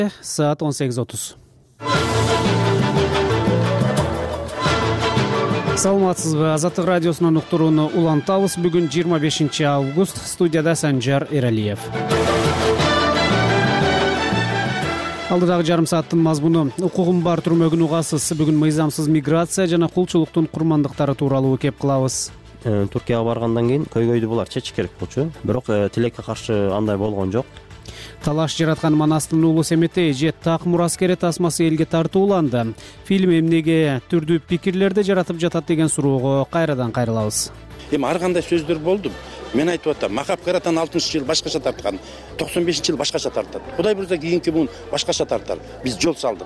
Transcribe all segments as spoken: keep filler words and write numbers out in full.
Саат он сегиз отуз. Саламатсызбы? Азаттык радиосунун уктурууну улантабыз. Бүгүн жыйырма бешинчи август. Студияда Санжар Эралиев. Алдыдагы жарым сааттын мазмуну: укугум бар түрмөгүн угасыз. Бүгүн мыйзамсыз миграция жана кулчулуктун курмандыктары тууралуу кеп кылабыз. Түркияга баргандан кийин көйгөйдү булар чечиш керек болчу. Бирок тилекке каршы андай болгон жок. Талаш жараткан Манастын уулу Семетей же Так мураскери тасмасы элге тартууланды. Фильм эмнеге түрдүү пикирлерди жаратып жатат деген суроого кайрадан кайрылабыз. Эми ар кандай сөздөр болду. Мен айтып атам, Махап Каратан алтымышынчы жыл башкача тарткан, токсон бешинчи жыл башкача тартат. Кудай буйрса кийинки буун башкача тартар. Биз жол салдык.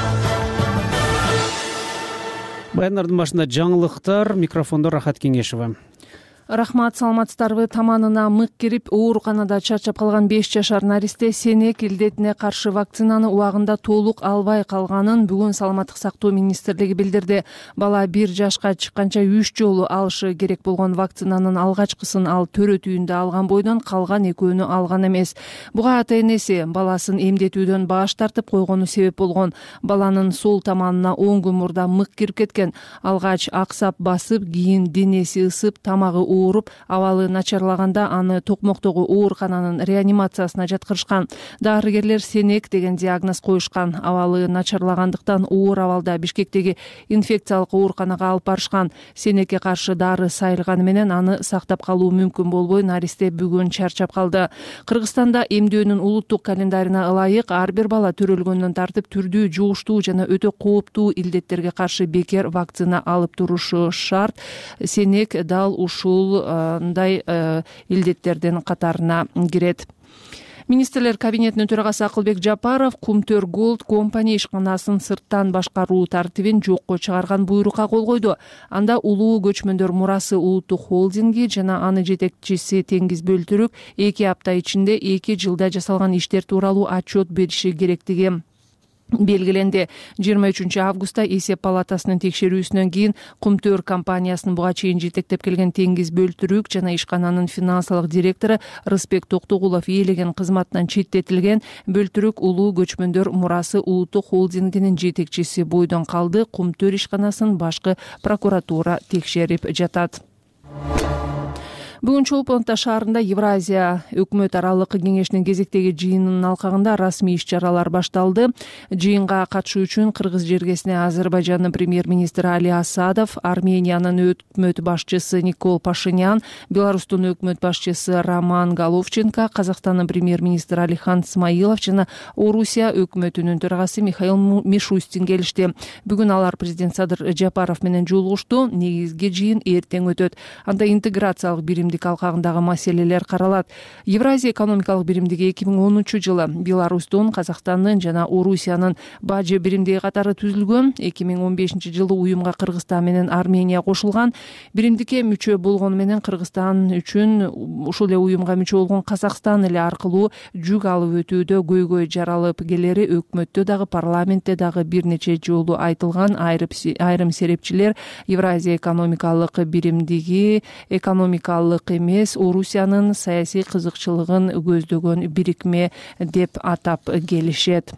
Баяндардын башында жаңылыктар, микрофондо Рахат Кеңешева. Рахмат, саламатсыздарбы? Таманына мык кирип, ооруканада чарчап калган беш жашар наристе сенек илдетине каршы вакцинаны убагында толук албай калганын бүгүн Саламаттык сактоо министрлиги билдирди. Бала бир жашка чыкканча үч жолу алышы керек болгон вакцинанын алгачкысын ал төрө түйүндө алган бойдон калган экөөнү алган эмес. Буга ата-энеси баласын эмдетүүдөн баш тартып койгону себеп болгон. Баланын сол таманына он күн мурда мык кирип кеткен. Алгач аксап басып, кийин денеси ысып, тамагы ооруп, абалы начарлаганда аны Токмоктогу оорукананын реанимациясына жаткырышкан. Дарыгерлер сенек деген диагноз коюшкан. Абалы начарлагандыктан оор абалда Бишкектеги инфекциялык ооруканага алып барышкан. Сенекке каршы дары сайылганы менен аны сактап калуу мүмкүн болбой, наристе бүгүн чарчап калды. Кыргызстанда эмдөөнүн улуттук календарына ылайык ар бир бала төрөлгөндөн тартып түрдүү, жугуштуу жана өтө кооптуу илдеттерге каршы бекер вакцина алып турушу шарт. Сенек дал ушул мындай илдеттердин катарына кирет. Министрлер кабинетинин төрагасы Акылбек Жапаров Кумтөр Голд компания ишканасын сырттан башкаруу тартибин жокко чыгарган буйрукка кол койду. Анда улуу көчмөндөр мурасы улуттук холдинги жана аны жетекчиси Теңиз Бөлтүрүк эки апта ичинде эки жылда жасалган иштер тууралуу отчет бериши керектиги белгиленди. жыйырма үчүнчү августта эсеп палатасынын текшерүүсүнөн кийин Кумтөр компаниясын буга чейин жетектеп келген Теңиз Бөлтүрүк жана ишкананын финансылык директору Рыспек Токтогулов ээлеген кызматынан четтетилген. Бөлтүрүк улуу көчмөндөр мурасы улуттук холдингинин жетекчиси бойдон калды. Кумтөр ишканасын башкы прокуратура текшерип жатат. Бүгүн Чолпон-Ата шаарында Евразия өкмөт аралык кеңешинин кезектеги жыйынынын алкагында расмий иш-чаралар башталды. Жыйынга катышуу үчүн Кыргыз жергесине Азербайжандын премьер-министри Али Асадов, Армениянын өкмөт башчысы Никол Пашинян, Беларустун өкмөт башчысы Роман Головченко, Казакстандын премьер-министри Алихан Смаилов жана Орусия өкмөтүнүн төрагасы Михаил Мишустин келишти. Бүгүн алар президент Садыр Жапаров менен жолугушту. Негизги жыйын эртең өтөт. Анда интеграциялык бирим алкагындагы маселелер каралат. Евразия экономикалык биримдиги эки миң онунчу жылы Беларустун, Казакстандын жана Орусиянын бажы биримдиги катары түзүлгөн. эки миң он бешинчи жылы уюмга Кыргызстан менен Армения кошулган. Биримдикке мүчө болгону менен Кыргызстан үчүн ушул эле уюмга мүчө болгон Казакстан эле аркылуу жүк алып өтүүдө көйгөй жаралып келери өкмөттө дагы парламентте дагы бир нече жолу айтылган. Айрым серепчилер Евразия экономикалык биримдиги экономикалык эмес, Орусиянын саясий кызыкчылыгын көздөгөн бирикме деп атап келишет.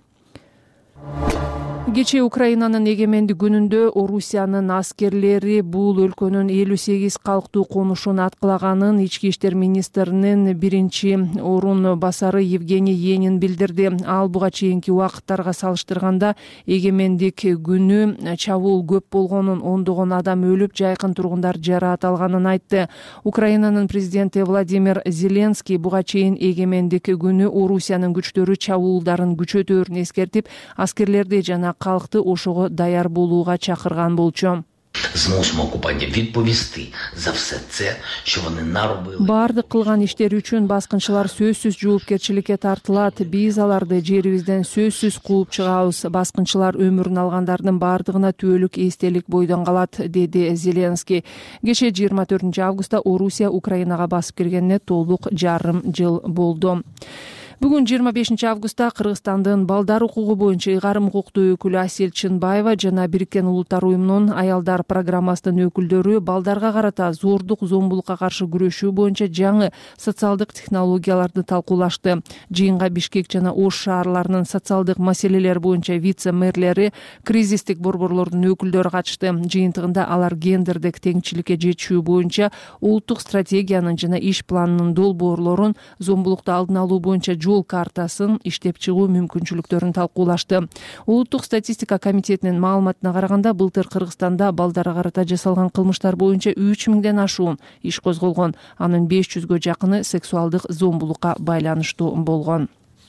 Кечээ Украинанын эгемендик күнүндө Орусиянын аскерлери бул өлкөнүн элүү сегиз калктуу конушун аткылаганын ички иштер министринин биринчи орун басары Евгений Енин билдирди. Ал буга чейинки убакыттарга салыштырганда эгемендик күнү чабуул көп болгонун, ондогон адам өлүп, жайкын тургундар жараат алганын айтты. Украинанын президенти Владимир Зеленский буга чейин эгемендик күнү Орусиянын күчтөрү чабуулдарын күчөтөөрүн эскертип, аскерлерди жана калкты ошого даяр болууга чакырган болчу. Змусимо окупантів відповісти за все це, що вони наробили. Бардык кылган иштери үчүн баскынчылар сөзсүз жоопкерчиликке тартылат. Биз аларды жерибизден сөзсүз кууп чыгабыз. Баскынчылар өмүрүн алгандардын бардыгына түбөлүк эстелик бойдон калат, деди Зеленский. Кечээ жыйырма төртүнчү августта Орусия Украинага басып киргенине толук жарым жыл болду. Бүгүн жыйырма бешинчи августта Кыргызстандын балдар укугу боюнча ыйгарым укуктуу өкүлү Асель Чынбаева жана Бириккен Улуттар уюмунун аялдар программасынын өкүлдөрү балдарга карата зордук, зомбулукка каршы күрөшүү боюнча жаңы социалдык технологияларды талкуулашты. Жыйынга Бишкек жана Ош шаарларынын социалдык маселелер боюнча вице-мэрлери, кризистик борборлордун өкүлдөрү катышты. Жыйынтыгында алар гендердик теңчиликке жетишүү боюнча улуттук стратегиянын жана иш планынын долбоорлорун, зомбулукту алдын алуу боюнча жол картасын иштеп чыгуу мүмкүнчүлүктөрүн талкуулашты. Улуттук статистика комитетинин маалыматына караганда, былтыр Кыргызстанда балдарга карата жасалган кылмыштар боюнча үч миңден ашуун иш козголгон. Анын беш жүзгө жакыны сексуалдык зомбулукка байланыштуу болгон.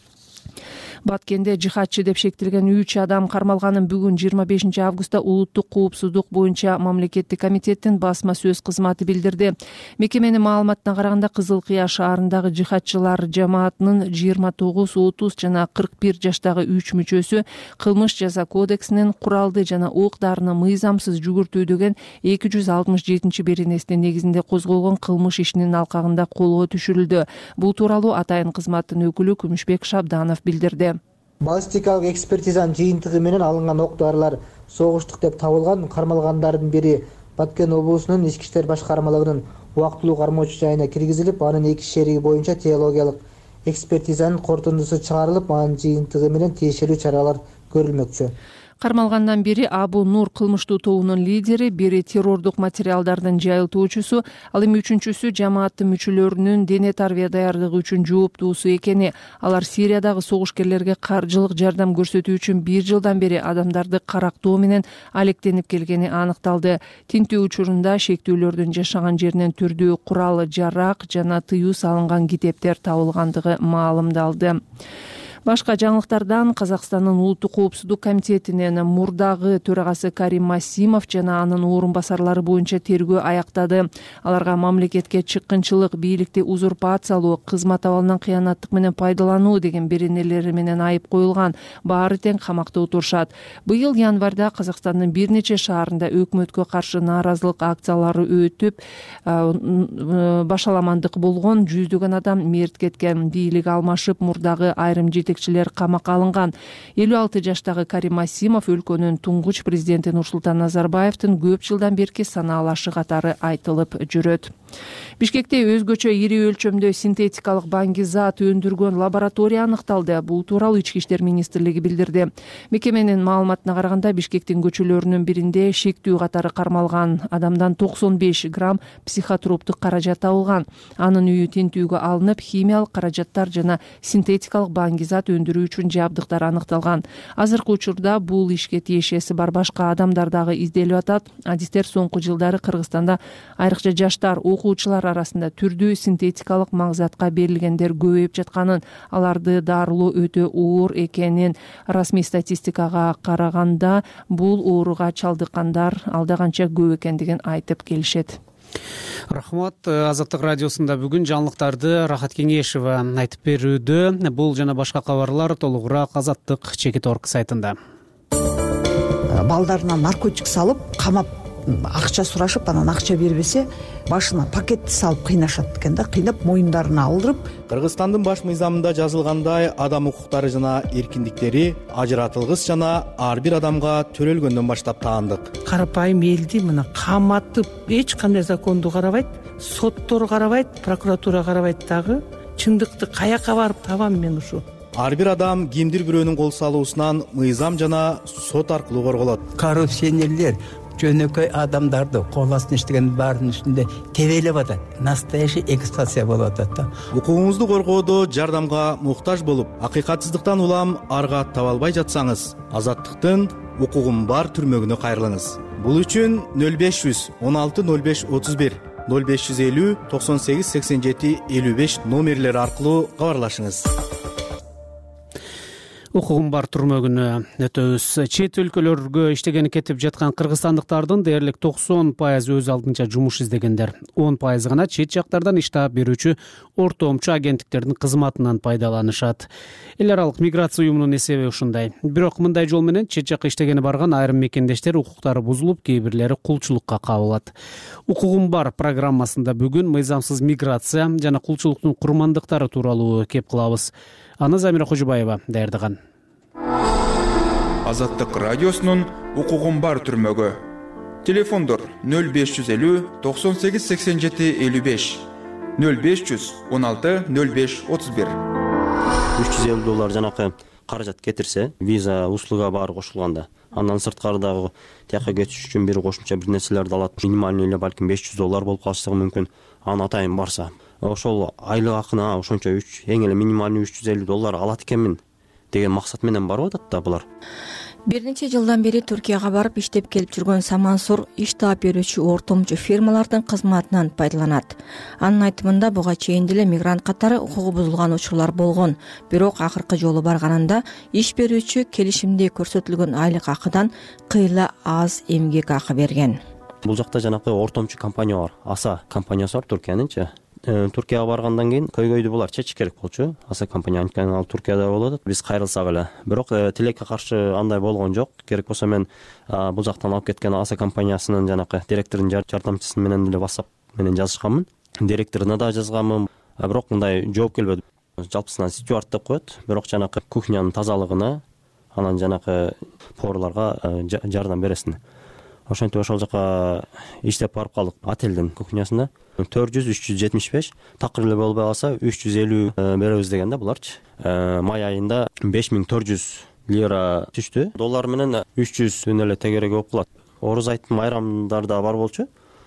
Баткенде жихадчы деп шектелген үч адам кармалганын бүгүн жыйырма бешинчи августта улуттук коопсуздук боюнча мамлекеттик комитеттин басма сөз кызматы билдирди. Мекеменин маалыматына караганда, Кызыл Кыя шаарындагы жихадчылар жамаатынын жыйырма тогуз, отуз жана кырк бир жаштагы үч мүчөсү кылмыш жаза кодексинин куралды жана ок-дарыны мыйзамсыз жүгүртүү деген эки жүз алтымыш жетинчи беренесинин негизинде козголгон кылмыш ишинин алкагында колго түшүрүлдү. Бул тууралуу атайын кызматтын өкүлү Күмүшбек Шабданов билдирди. Баллистикалык экспертизанын жыйынтыгы менен алынган ок-дарылар согуштук деп табылган. Кармалгандардын бири Баткен облусунун ички иштер башкармалыгынын убактылуу кармоочу жайына киргизилип, анын эки шериги боюнча теологиялык экспертизанын корутундусу чыгарылып, анын жыйынтыгы менен тиешелүү чаралар көрүлмөкчү. Кармалгандан бири Абу Нур кылмыштуу тобунун лидери, бири террордук материалдардын жайылтуучусу, ал эми үчүнчүсү жамааттын мүчөлөрүнүн дене тарбия даярдыгы үчүн жооптуусу экени. Алар Сириядагы согушкерлерге каржылык жардам көрсөтүү үчүн бир жылдан бери адамдарды карактоо менен алектенип келгени аныкталды. Тинтүү учурунда шектүүлөрдүн жашаган жеринен түрдүү курал, жарак жана тыюу салынган китептер табылгандыгы маалымдалды. Башка жаңылыктардан Казакстандын улуттук коопсуздук комитетинин мурдагы төрагасы Карим Масимов жана анын орун басарлары боюнча тергөө аяктады. Аларга мамлекетке чыккынчылык, бийликти узурпациялоо, кызмат абалынан кыянаттык менен пайдалануу деген беренелери менен айып коюлган. Баары тең камакта отурушат. Быйыл январда Казакстандын бир нече шаарында өкмөткө каршы нааразылык акциялары өтүп, башаламандык болгон, жүздөгөн адам мерт кеткен. Бийлик алмашып, мурдагы айрым жетекчилер камакка алынган. элүү алты жаштагы Карим Масимов өлкөнүн туңгуч президенти Нурсултан Назарбаевдин көп жылдан берки санаалашы катары айтылып жүрөт. Бишкекте өзгөчө ири өлчөмдө синтетикалык баңгизат өндүргөн лаборатория аныкталды. Бул тууралуу Ички иштер министрлиги билдирди. Мекеменин маалыматына караганда, Бишкектин көчөлөрүнүн биринде шектүү катары кармалган адамдан токсон беш грамм психотроптук каражат табылган. Анын үйү тинтүүгө алынып, химиялык каражаттар жана синтетикалык баңгизат өндүрүү үчүн жабдыктар аныкталган. Азыркы учурда бул ишке тиешеси бар башка адамдар дагы изделип атат. Адистер соңку жылдары Кыргызстанда айрыкча жаштар, окуучулар арасында түрдүү синтетикалык маңзатка берилгендер көбөйүп жатканын, аларды дарылоо өтө оор экенин, расмий статистикага караганда бул ооруга чалдыккандар алда канча көп экендигин айтып келишет. Рахмат. Азаттык радиосунда бүгүн жаңылыктарды Рахат Кеңешева айтып берүүдө. Бул жана башка кабарлар толугураак Азаттык чекит орг сайтында. Балдарына наркотик салып, камап, акча сурашып, анан акча бербесе, башына пакетти салып кыйнашат экен да, кыйнап моюндарына алдырып. Кыргызстандын баш мыйзамында жазылгандай, адам укуктары жана эркиндиктери ажыратылгыс жана ар бир адамга төрөлгөндөн баштап таандык. Карапайым элди мына каматып, эч кандай законду карабайт, соттор карабайт, прокуратура карабайт дагы. Чындыкты каяка барып табам мен ушу? Ар бир адам кимдир бирөөнүн кол салуусунан мыйзам жана сот аркылуу корголот. Коррупционерлер жөнөкөй адамдарды кол астына иштеген баарынын үстүндө тебелеп атат. Настоящий эксплуатация болуп атат да. Укугуңузду коргоодо жардамга муктаж болуп, акыйкатсыздыктан улам арга таба албай жатсаңыз, Азаттыктын укугум бар түрмөгүнө кайрылыңыз. Бул үчүн нөл беш жүз он алты нөл беш отуз бир, нөл беш жүз элүү токсон сегиз сексен жети элүү беш номерлери аркылуу кабарлашыңыз. Укугум бар түрмөгүнө өтөбүз. Чет өлкөлөргө иштегени кетип жаткан кыргызстандыктардын дээрлик токсон пайызы өз алдынча жумуш издегендер. он пайызы гана чет жактардан иш таап берүүчү ортомчу агенттиктердин кызматынан пайдаланышат. Эл аралык миграция уюмунун эсеби ушундай. Бирок мындай жол менен чет жакка иштегени барган айрым мекендештер укуктары бузулуп, кээ бирлери кулчулукка кабылат. Укугум бар программасында бүгүн мыйзамсыз миграция жана кулчулуктун курмандыктары тууралуу кеп кылабыз. аны Замира Кожубаева даярдаган. Азаттык радиосунун укугум бар түрмөгү. Телефондор нөл беш жүз элүү токсон сегиз сексен жети элүү беш, нөл беш жүз он алты нөл беш отуз бир. үч жүз элүү доллар жанакы каражат кетирсе, виза услуга баары кошулганда, андан сырткары дагы тияка кетиш үчүн бир кошумча бир нерселерди алат. Минимальный эле балким беш жүз доллар болуп калышы мүмкүн. Аны атайын барса, ошол айлык акына ошончо үч эң эле минимальный үч жүз элүү доллар алат экенмин деген максат менен барып атат да булар. Бир нече жылдан бери Түркияга барып иштеп келип жүргөн Самансур иш таап берүүчү ортомчу фирмалардын кызматынан пайдаланат. Анын айтымында буга чейин деле мигрант катары укугу бузулган учурлар болгон, бирок акыркы жолу барганында иш берүүчү келишимде көрсөтүлгөн айлык акыдан кыйла аз эмгек акы берген. Бул жакта жанакы ортомчу компания бар, аса компаниясы бар Түркиянынчы. Түркияга баргандан кийин көйгөйдү булар чечиш керек болчу. Аса компания анткени ал Түркияда болот атат. Биз кайрылсак эле. Бирок тилекке каршы андай болгон жок. Керек болсо мен бул жактан алып кеткен аса компаниясынын жанакы директордун жардамчысы менен деле WhatsApp менен жазышканмын. Директоруна да жазганмын. Бирок мындай жооп келбеди. Жалпысынан стюард деп коет. Бирок жанакы кухнянын тазалыгына, анан жанакы поварларга жардам бересин. Ошентип ошол жака иштеп барып калдык. Отелдин кухнясында төрт жүз үч жүз жетимиш беш, такыр эле болбой калса үч жүз элүү беребиз дегенде буларчы. Май айында беш миң төрт жүз лира түштү. Доллар менен үч жүздөн эле тегереги болуп калат. Оруз айттын майрамдар да бар болчу.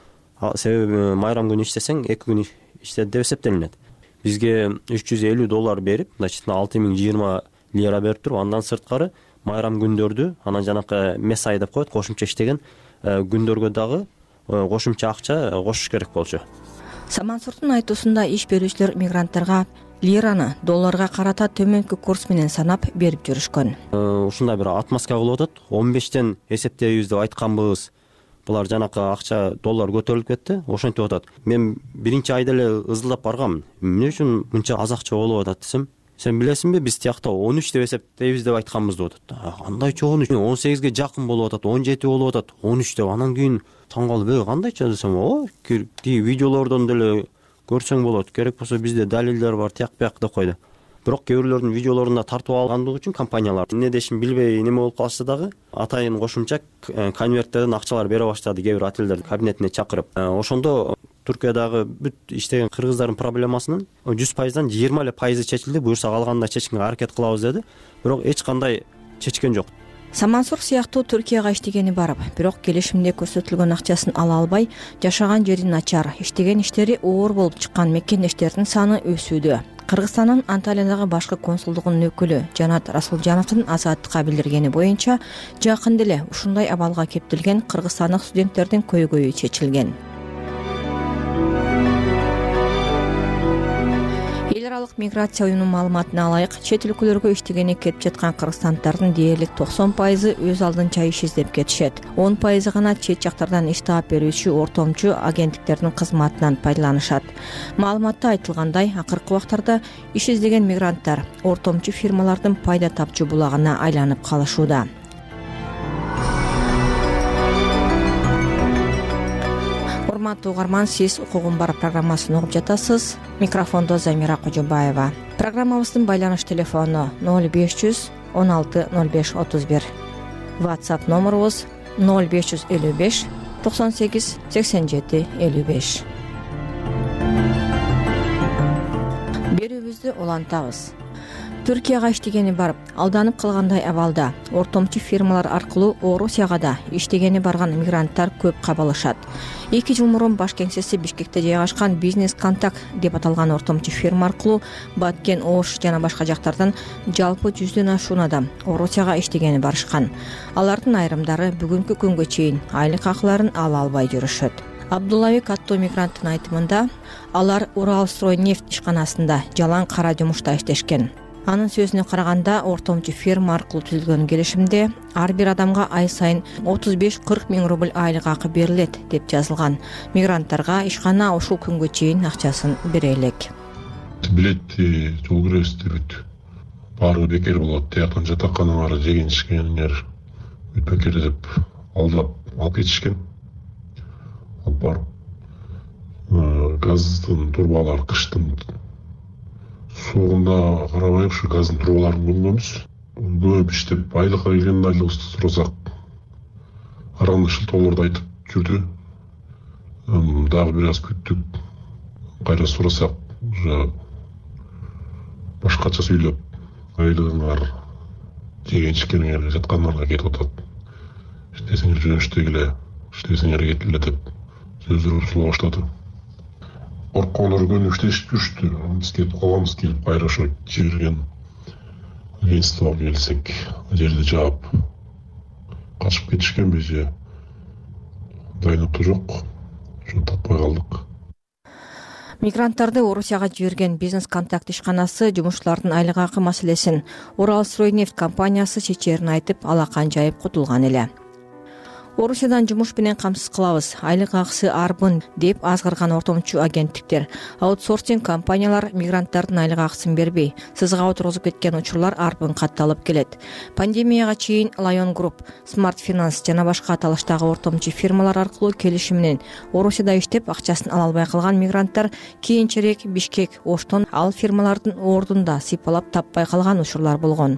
Себеби майрам күнү иштесең эки күн иштеди деп эсептелинет. Бизге үч жүз элүү доллар берип, значит алты миң жыйырма лира берип туруп, андан сырткары майрам күндөрдү, анан жанакы месай деп коет, кошумча иштеген күндөргө дагы кошумча акча кошуш керек болчу. Самансурдун айтуусунда иш берүүчүлөр мигранттарга лираны долларга карата төмөнкү курс менен санап берип жүрүшкөн. Ушундай бир отмазка болуп атат. он бештен эсептейбиз деп айтканбыз. Булар жанакы акча доллар көтөрүлүп кетти. Ошентип атат. Мен биринчи айда эле ызылдап баргам. Эмне үчүн мынча аз акча болуп атат десем, сен билесиңби, биз тиякта он үч деп эсептейбиз деп айтканбыз деп атат. Кандай он үч? он сегизге жакын болуп атат, он жети болуп атат, он үч деп. Анан кийин таң калып, "Э, кандайча?" десем, "О, ки видеолордон деле көрсөң болот. Керек болсо бизде далилдер бар, тияк бияк" деп койду. Бирок кээ бирлердин видеолорунда тартып алгандыгы үчүн компаниялар эмне дешин билбей неме болуп калышты дагы. Атайын кошумча конверттерден акчалар бере баштады кээ бир отелдердин кабинетине чакырып. Ошондо Түркиядагы бүт иштеген кыргыздардын проблемасынын жүз пайыздан жыйырма эле пайызы чечилди. Буюрса калганда чечкенге аракет кылабыз деди. Бирок эч кандай чечкен жок. Самансур сыяктуу Түркияга иштегени барып, бирок келишимде көрсөтүлгөн акчасын ала албай, жашаган жери начар, иштеген иштери оор болуп чыккан мекендештердин саны өсүүдө. Кыргызстандын Анталиядагы башкы консулдугунун өкүлү Жанат Расулжановдун Азаттыкка билдиргени боюнча, жакында эле ушундай абалга кептелген кыргызстандык студенттердин көйгөйү чечилген. Эл аралык миграция уюмунун маалыматына алайык, чет өлкөлөргө иштегени кетип жаткан кыргызстандыктардын дээрлик токсон пайызы өз алдынча иш издеп кетишет. он пайызы гана чет жактардан иш таап берүүчү ортомчу агенттиктердин кызматынан пайдаланышат. Маалыматта айтылгандай, акыркы убактарда иш издеген мигранттар ортомчу фирмалардын пайда тапчу булагына айланып калышууда. Урматтуу угарман, сиз укугум бар программасын угуп жатасыз. Микрофондо Замира Кожубаева. Программабыздын байланыш телефону ноль беш жүз он алты ноль беш отуз бир. WhatsApp номерубуз ноль беш жүз элүү беш токсон сегиз сексен жети элүү беш. Берүүбүздү улантабыз. Түркияга иштегени барып, алданып калгандай абалда ортомчу фирмалар аркылуу Орусияга да иштегени барган мигранттар көп кабылышат. эки жыл мурун баш кеңсеси Бишкекте жайгашкан Бизнес Контакт деп аталган ортомчу фирма аркылуу Баткен, Ош жана башка жактардан жалпы жүздөн ашуун адам Орусияга иштегени барышкан. Алардын айрымдары бүгүнкү күнгө чейин айлык акыларын ала албай жүрүшөт. Абдуллабек аттуу мигранттын айтымында, алар Уралстройнефть ишканасында жалаң кара жумушта иштешкен. Анын сөзүнө караганда, ортомчу фирма аркылуу түзүлгөн келишимде ар бир адамга ай сайын отуз беш кырк миң рубль айлык акы берилет деп жазылган. Мигранттарга ишкана ушул күнгө чейин акчасын бере элек. Билетти, жол киребизди бүт. Баары бекер болот. Тияктан жатаканаңар жеген ишкениңер бүт бекер деп алдап алып кетишкен. Алып барып газдын турбалары кыштын Сугунда карабай ушу газдын трубаларын көмгөнбүз. Көп иштеп айлыкка келгенде айлыгыбызды сурасак ар кандай шылтоолорду айтып жүрдү. Дагы бир аз күттүк. Кайра сурасак уже башкача сүйлөп айлыгыңар жеген ичкениңер жаткандарга кетип атат. Иштесеңер жөнүштө келе, иштесеңер кеткиле деп сөздөр ушула баштады. Корккон өргөн иштешип жүрүштү. Биз кетип калганбыз, келип кайра ошо жиберген агентствого келсек, ал жерде жаап качып кетишкенби же дайныкты жок. Ошону таппай калдык. Мигранттарды Орусияга жиберген бизнес контакт ишканасы жумушчулардын айлык акы маселесин Уралстройнефть компаниясы чечерин айтып, алакан жайып кутулган эле. Орусиядан жумуш менен камсыз кылабыз, айлык акысы арбын деп азгырган ортомчу агенттиктер, аутсорсинг компаниялар мигранттардын айлык акысын бербей, сызга отургузуп кеткен учурлар арбын катталып келет. Пандемияга чейин Lion Group, Smart Finance жана башка аталыштагы ортомчу фирмалар аркылуу келишим менен Орусияда иштеп акчасын ала албай калган мигранттар кийинчерээк Бишкек, Оштон ал фирмалардын ордунда сыйпалап таппай калган учурлар болгон.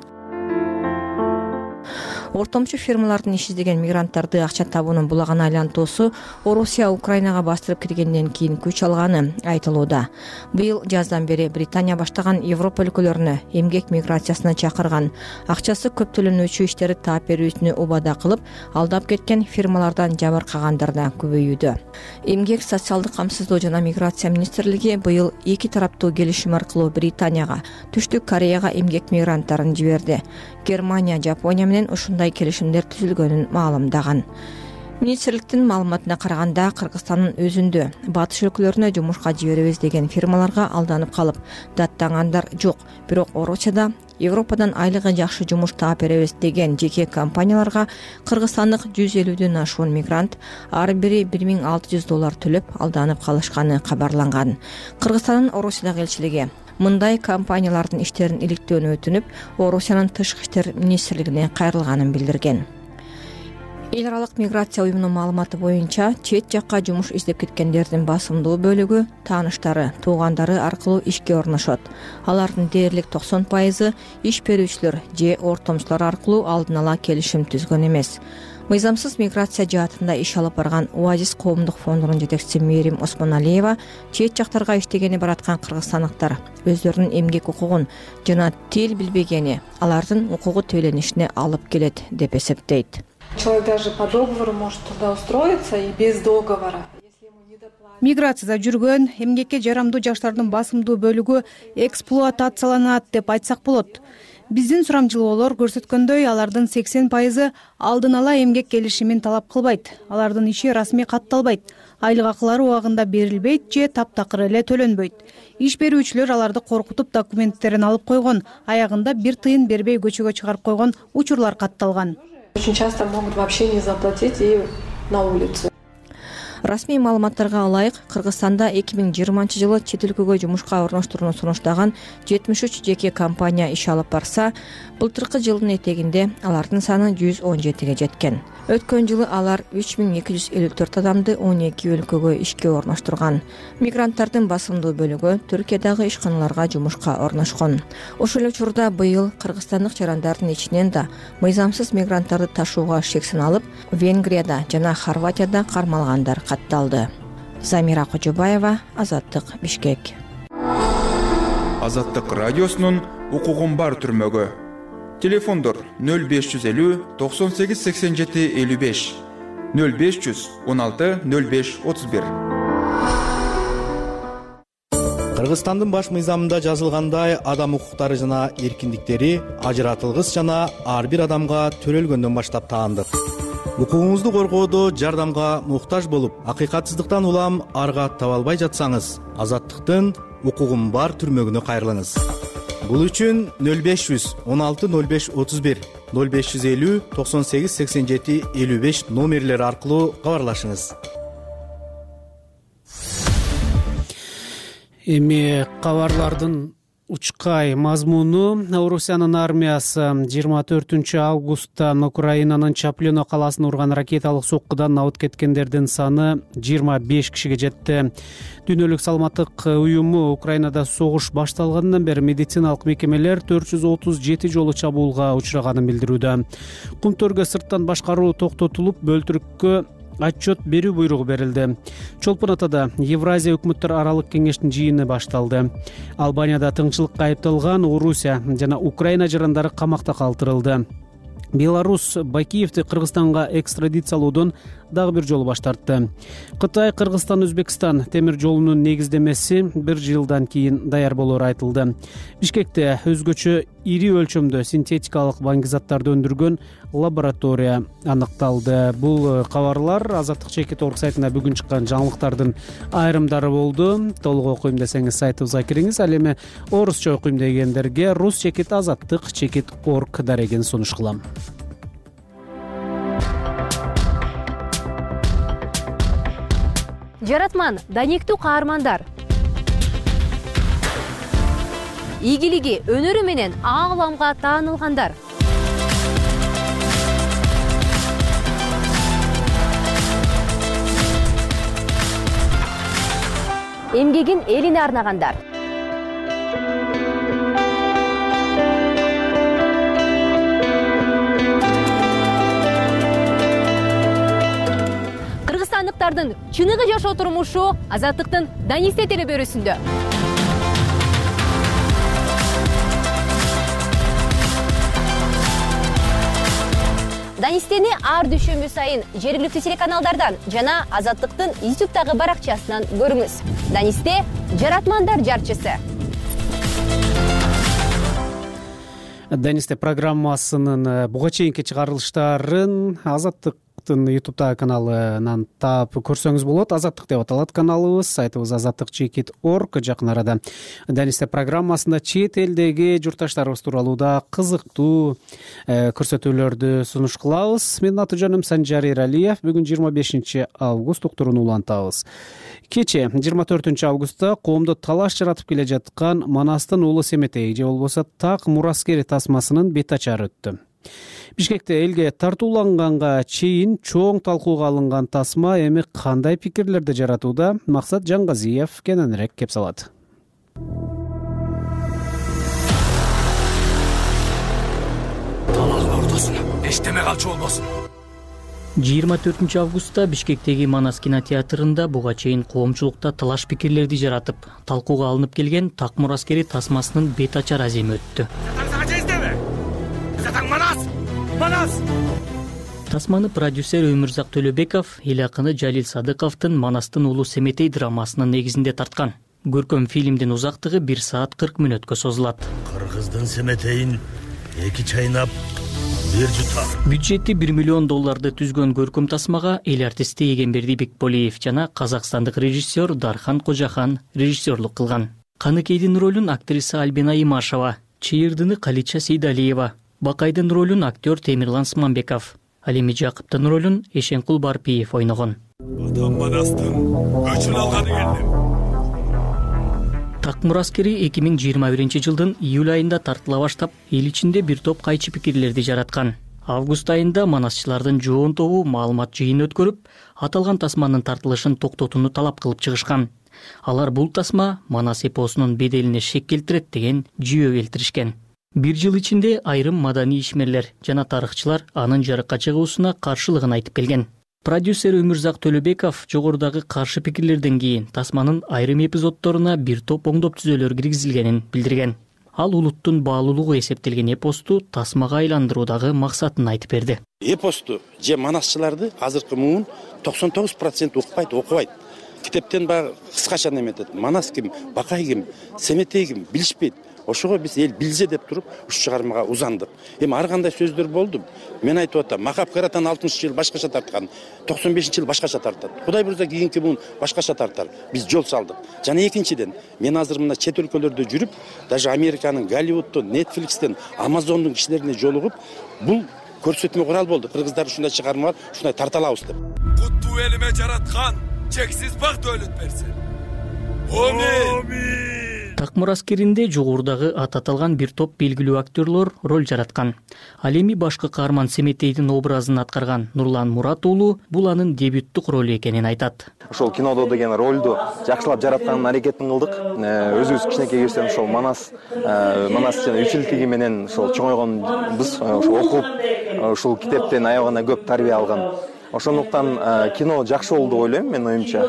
Ортомчу фирмалардын иш издеген мигранттарды акча табуунун булаган айлантуусу Орусия Украинага бастырып киргенден кийин күч алганы айтылууда. Быйыл жаздан бери Британия баштаган Европа өлкөлөрүнө эмгек миграциясына чакырган, акчасы көп төлөнүүчү иштерди таап берүүсүнө убада кылып, алдап кеткен фирмалардан жабыркагандар да көбөйүүдө. Эмгек социалдык камсыздоо жана миграция министрлиги быйыл эки тараптуу келишим аркылуу Британияга, Түштүк Кореяга эмгек мигранттарын жиберди. Германия, Жапония менен ушундай келишимдер түзүлгөнүн маалымдаган. Министрликтин маалыматына караганда, Кыргызстандын өзүндө батыш өлкөлөрүнө жумушка жиберебиз деген фирмаларга алданып калып, даттангандар жок. Бирок Орусияда Европадан айлыгы жакшы жумуш таап беребиз деген жеке компанияларга кыргызстандык жүз элүүдөн ашуун мигрант ар бири бир миң алты жүз доллар төлөп алданып калышканы кабарланган. Кыргызстандын Орусиядагы элчилиги мындай компаниялардын иштерин иликтөөнү өтүнүп, Орусиянын тышкы иштер министрлигине кайрылганын билдирген. Эл аралык миграция уюмунун маалыматы боюнча, чет жакка жумуш издеп кеткендердин басымдуу бөлүгү тааныштары, туугандары аркылуу ишке орношот. Алардын дээрлик токсон пайызы иш берүүчүлөр же ортомчулар аркылуу алдын ала келишим түзгөн эмес. Мыйзамсыз миграция жаатында иш алып барган Оазис коомдук фондунун жетекчиси Мерим Осмоналиева чет жактарга иштегени бараткан кыргызстандыктар өздөрүнүн эмгек укугун жана тил билбегени алардын укугу төленишине алып келет деп эсептейт. Человек даже по договору может трудоустроиться и без договора. Миграцияда жүргөн эмгекке жарамдуу жаштардын басымдуу бөлүгү эксплуатацияланат деп айтсак болот. Биздин сурамчылоолор көрсөткөндөй, алардын сексен пайызы алдын ала эмгек келишимин талап кылбайт. Алардын иши расмий катталбайт, айлык акылары убагында берилбейт же таптакыр эле төлөнбөйт. Иш берүүчүлөр аларды коркутуп документтерин алып койгон, аягында бир тыйын бербей көчөгө чыгарып койгон учурлар катталган. Очень часто могут вообще не заплатить и на улицу. Расмий маалыматтарга ылайык, Кыргызстанда эки миң жыйырманчы жылы чет өлкөгө жумушка орноштурууну сунуштаган жетимиш үч жеке компания иш алып барса, былтыркы жылдын этегинде алардын саны жүз он жетиге жеткен. Өткөн жылы алар үч миң эки жүз элүү төрт адамды он эки өлкөгө ишке орноштурган. Мигранттардын басымдуу бөлүгү Түркиядагы ишканаларга жумушка орношкон. Ошол эле учурда быйыл кыргызстандык жарандардын ичинен да мыйзамсыз мигранттарды ташууга шек саналып, Венгрияда жана Хорватияда кармалгандар катталды. Замира Кожобаева, Азаттык, Бишкек. Азаттык радиосунун укугун бар түрмөгү. Телефондор нөл беш жүз элүү токсон сегиз сексен жети элүү беш, нөл беш жүз он алты нөл беш отуз бир. Кыргызстандын баш мыйзамында жазылгандай, адам укуктары жана эркиндиктери ажыратылгыс жана ар бир адамга төрөлгөндөн баштап таандык. Укугуңузду коргоодо жардамга муктаж болуп, акыйкатсыздыктан улам арга таба албай жатсаңыз, Азаттыктын укугун бар түрмөгүнө кайрылыңыз. Бул үчүн нөл беш жүз он алты нөл беш отуз бир, нөл беш жүз элүү токсон сегиз сексен жети элүү беш номерлери аркылуу кабарлашыңыз. Эми кабарлардын Учкай мазмуну. Орусиянын армиясы жыйырма төртүнчү августта Украинанын Чаплино калаасын урган ракеталык соккудан абыт кеткендердин саны жыйырма беш кишиге жетти. Дүйнөлүк саламаттык уюму Украинада согуш башталгандан бери медициналык мекемелер төрт жүз отуз жети жолу чабуулга учраганын билдирүүдө. Кумтөргө сырттан башкаруу токтотулуп, бөлтүрүккө отчет берүү буйругу берилди. Чолпон Атада Евразия өкмөттөр аралык кеңештин жыйыны башталды. Албанияда тыңчылыкка айыпталган Орусия жана Украина жарандары камакта калтырылды. Беларус Бакиевди Кыргызстанга экстрадициялоодон дагы бир жолу баш тартты. Кытай, Кыргызстан, Өзбекстан темир жолунун негиздемеси бир жылдан кийин даяр болору айтылды. Бишкекте өзгөчө ири өлчөмдө синтетикалык баңгизаттарды өндүргөн лаборатория аныкталды. Бул кабарлар Азаттык чекит орг сайтында бүгүн чыккан жаңылыктардын айрымдары болду. Толук окуйм десеңиз сайтыбызга кириңиз. Ал эми орусча окуйм дегендерге рус чекит азаттык чекит орг дарегин сунуш кылам. Жаратман, даниктүү каармандар. Ийгилиги, өнөрү менен ааламга таанылгандар. Эмгегин элине арнагандар. Кыргызстандыктардын чыныгы жашоо турмушу Азаттыктын Данисте телебөрүсүндө. Данистени ар дүйшөмбү сайын жергиликтүү телеканалдардан жана Азаттыктын ютубтагы баракчасынан көрүңүз. Данисте жаратмандар жарчысы. Данисте программасынын буга чейинки чыгарылыштарын Азаттык ютубтагы каналынан таап көрсөңүз болот. Азаттык деп аталат каналыбыз. Сайтыбыз азаттык чекит орг. Жакын арада Данисте программасында чет элдеги журтташтарыбыз тууралуу да кызыктуу көрсөтүүлөрдү сунуш кылабыз. Менин аты жөнүм Санжар Эралиев. Бүгүн жыйырма бешинчи август уктуруну улантабыз. Кече жыйырма төртүнчү августта коомдо талаш жаратып келе жаткан Манастын уулу Семетей же болбосо Так мураскери тасмасынын бет ачары өттү. Бишкекте элге тартууланганга чейин чоң талкууга алынган тасма эми кандай пикирлерди жаратууда? Максат Жангазиев кененирээк кеп салат. Талактын ортосуна эчтеме калчу болбосун. жыйырма төртүнчү августта Бишкектеги Манас кинотеатрында буга чейин коомчулукта талаш пикирлерди жаратып, талкууга алынып келген Так мураскери тасмасынын бет ачар аземи өттү. Манас! Манас! Тасманы продюсер Өмүрзак Төлөбеков эл акыны Жалил Садыковдун Манастын уулу Семетей драмасынын негизинде тарткан. Көркөм фильмдин узактыгы бир саат кырк мүнөткө созулат. Кыргыздын Семетейин эки чайнап бир жутар. Бюджети бир миллион долларды түзгөн көркөм тасмага эл артисти Эгемберди Бекболиев жана казакстандык режиссер Дархан Кожахан режиссерлук кылган. Каныкейдин ролун актриса Альбина Имашева, Чыйырдыны Калича Сейдалиева, Бакайдын ролун актер Темирлан Сманбеков, ал эми Жакыптын ролун Эшенкул Барпиев ойногон. Адам Манастын өчүн алганы келдим. Так мураскери эки миң жыйырма биринчи жылдын июль айында тартыла баштап, эл ичинде бир топ кайчы пикирлерди жараткан. Август айында манасчылардын жоон тобу маалымат жыйын өткөрүп, аталган тасманын тартылышын токтотууну талап кылып чыгышкан. Алар бул тасма Манас эпосунун беделине шек келтирет деген жүйө келтиришкен. Бир жыл ичинде айрым маданий ишмерлер жана тарыхчылар анын жарыкка чыгуусуна каршылыгын айтып келген. Продюсер Өмүрзак Төлөбеков жогорудагы каршы пикирлерден кийин тасманын айрым эпизоддоруна бир топ оңдоп түзөлөр киргизилгенин билдирген. Ал улуттун баалуулугу эсептелген эпосту тасмага айландыруудагы максатын айтып берди. Эпосту же манасчыларды азыркы муун токсон тогуз процент укпайт, окубайт. Китептен баягы кыскача неметет. Манас ким, Бакай ким, Семетей ким билишпейт. Ошого биз эл билсе деп туруп ушу чыгармага узандык. Эми ар кандай сөздөр болду. Мен айтып атам, Макап Каратан алтымышынчы жыл башкача тарткан, токсон бешинчи жыл башкача тартат. Кудай буюрса кийинки муун башкача тартар. Биз жол салдык. Жана экинчиден, мен азыр мына чет өлкөлөрдө жүрүп, даже Американын, Голливудтун, Netflixтен, Amazondун кишилерине жолугуп, бул көрсөтмө курал болду. Кыргыздар ушундай чыгарма бар, ушундай тарталабыз деп. Куттуу элиме жараткан чексиз бак дөөлөт берсин. Амин. Такмыр аскеринде жогорудагы аты аталган бир топ белгилүү актерлор роль жараткан. Ал эми башкы каарман Семетейдин образын аткарган Нурлан Мурат уулу бул анын дебюттук ролу экенин айтат. Ошол кинодо деген ролду жакшылап жаратканын аракетин кылдык. Өзүбүз кичинекей кезден ошол Манас Манас жана үч эл менен ошол чоңойгонбуз. Ошол окуп, ушул китептен аябагана көп тарбия алган. Ошондуктан кино жакшы болду деп ойлойм, мен оюмча.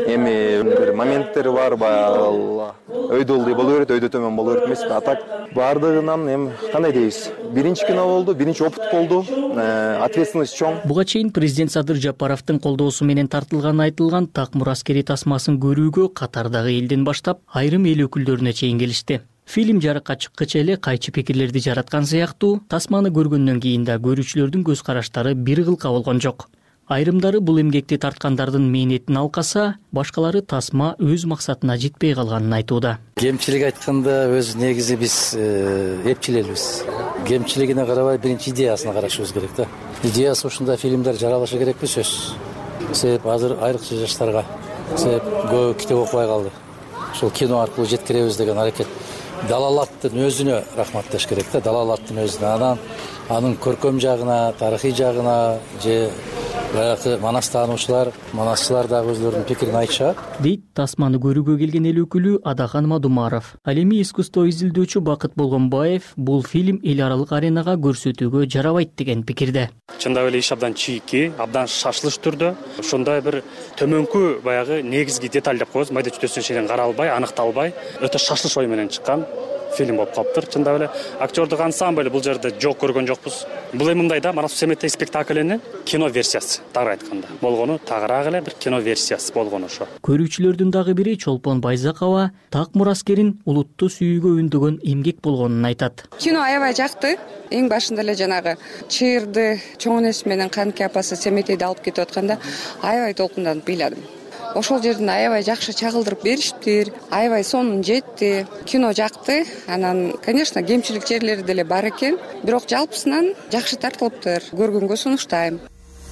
Эми бир моменттери бар, баягы өйдө ылдый боло берет, өйдө төмөн боло берет эмеспи. А так баардыгынан эми кандай дейбиз? Биринчи кино болду, биринчи опыт болду. Ответственность чоң. Буга чейин президент Садыр Жапаровдун колдоосу менен тартылганы айтылган Такмыр аскери тасмасын көрүүгө Катардагы элден баштап айрым эл өкүлдөрүнө чейин келишти. Фильм жарыкка чыккыча эле кайчы пикирлерди жараткан сыяктуу, тасманы көргөндөн кийин да көрүүчүлөрдүн көз караштары бир кылка болгон жок. Айрымдары бул эмгекти тарткандардын мээнетин алкаса, башкалары тасма өз максатына жетпей калганын айтууда. Кемчилик айтканда өз негизи биз эпчил элбиз. Кемчилигине карабай биринчи идеясына карашыбыз керек да. Идеясы ушундай фильмдер жаралышы керекпи сөз. Себеп азыр айрыкча жаштарга себеп көп китеп окубай калды. Ошол кино аркылуу жеткиребиз деген аракет. Далалаттын өзүнө рахмат деш керек да, Далалаттын өзүнө. Анан анын көркөм жагына, тарыхый жагына же баягы Манас таануучулар, манасчылар дагы өзлөрүнүн пикирин айтышат. Дейт тасманы көрүүгө келген эл өкүлү Адахан Мадумаров. Ал эми искусство изилдөөчү Бакыт Болгонбаев бул фильм эл аралык аренага көрсөтүүгө жарабайт деген пикирде. Чындап эле иш абдан чийки, абдан шашылыш түрдө, ошондой бир төмөнкү баягы негизги деталь деп коебуз, майда чүтөсүн шейин каралбай, аныкталбай, өтө шашылыш ой менен чыккан фильм болуп калыптыр. Чындап эле актёрдук ансамбль бул жерде жок көргөн жокпуз. Бул эми мындай да, Манас Семетей спектаклинин кино версиясы, тагыраак айтканда. Болгону тагыраак эле бир кино версиясы болгону ошо. Көрүүчүлөрдүн дагы бири Чолпон Байзакова Такмыр аскерин улутту сүйүүгө үндөгөн эмгек болгонун айтат. Кино аябай жакты. Эң башында эле жанагы чыйырды чоң энеси менен Канке апасы Семетейди алып кетип атканда аябай толкунданып ыйладым. Ошол жерден аябай жакшы чагылдырып бериштир, аябай сонун жетти. Кино жакты. Анан, конечно, кемчилик жерлери деле бар экен, бирок жалпысынан жакшы тартылыптыр. Көргөнгө сунуштайм.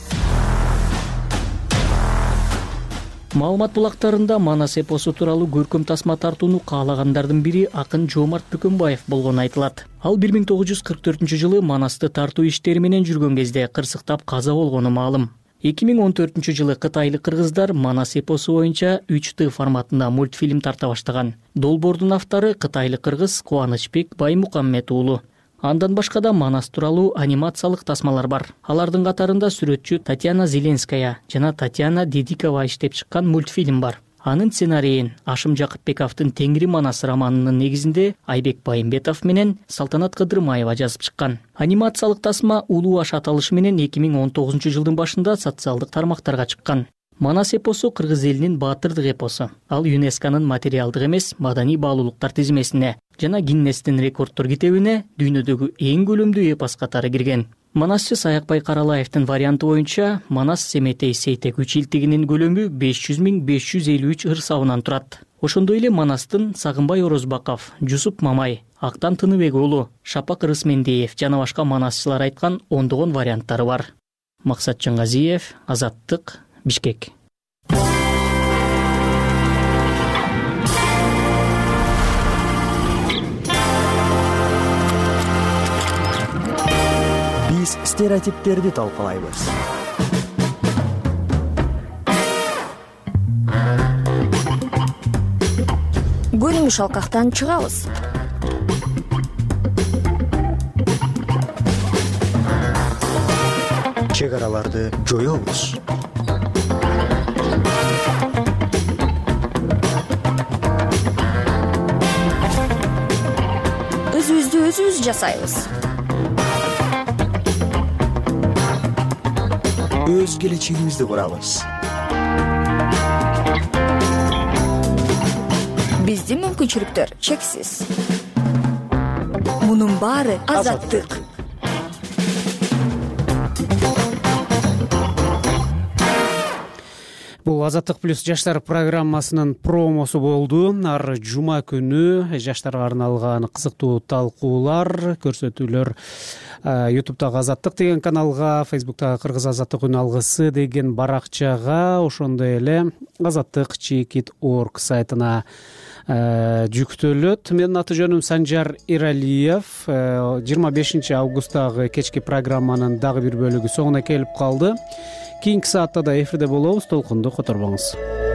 Маалымат булактарында Манас эпосу тууралуу көркөм тасма тартууну каалагандардын бири акын Жоомарт Бүкөнбаев болгону айтылат. Ал бир миң тогуз жүз кырк төртүнчү жылы Манасты тартуу иштери менен жүргөн кезде кырсыктап каза болгону маалым. эки миң он төртүнчү жылы кытайлык кыргыздар Манас эпосу боюнча үч Т форматында мультфильм тарта баштаган. Долбоордун автору кытайлык кыргыз Кубанычбек Баймукаммет уулу. Андан башка да Манас тууралуу анимациялык тасмалар бар. Алардын катарында сүрөтчү Татьяна Зеленская жана Татьяна Дедикова иштеп чыккан мультфильм бар. Анын сценарийин Ашым Жакыпбековдун Теңири Манас романынын негизинде Айбек Байымбетов менен Салтанат Кыдырмаева жазып чыккан. Анимациялык тасма Улуу аш аталышы менен эки миң он тогузунчу жылдын башында социалдык тармактарга чыккан. Манас эпосу кыргыз элинин баатырдык эпосу. Ал ЮНЕСКОнун материалдык эмес маданий баалуулуктар тизмесине жана Гиннестин рекордтор китебине дүйнөдөгү эң көлөмдүү эпос катары кирген. Манасчы Саякбай Каралаевдин варианты боюнча Манас Семетей Сейтек үч илтигинин көлөмү беш жүз миң беш жүз элүү үч ыр сабынан турат. Ошондой эле Манастын Сагынбай Орозбаков, Жусуп Мамай, Актан Тыныбек уулу, Шапак Рысмендиев жана башка манасчылар айткан ондогон варианттары бар. Максат Чыңгазиев, Азаттык, Бишкек. Биз стереотиптерди талкалайбыз. Көрүнүш алкактан чыгабыз. Чек араларды жоёбуз. Өзүбүздү өзүбүз жасайбыз. Өз келечегибизди курабыз. Биздин мүмкүнчүлүктөр чексиз. Мунун баары азаттык. Бул Азаттык плюс жаштар программасынын промосу болду. Ар жума күнү жаштарга арналган кызыктуу талкуулар, көрсөтүүлөр ютубтагы Азаттык деген каналга, фейсбуктагы Кыргыз Азаттык күн алгысы деген баракчага, ошондой эле азаттык чекит точка орг сайтына жүктөлөт. Менин аты жөнүм Санжар Иралиев. жыйырма бешинчи августтагы кечки программанын дагы бир бөлүгү соңуна келип калды. Кийинки саатта да эфирде болобуз, толкунду которбоңуз.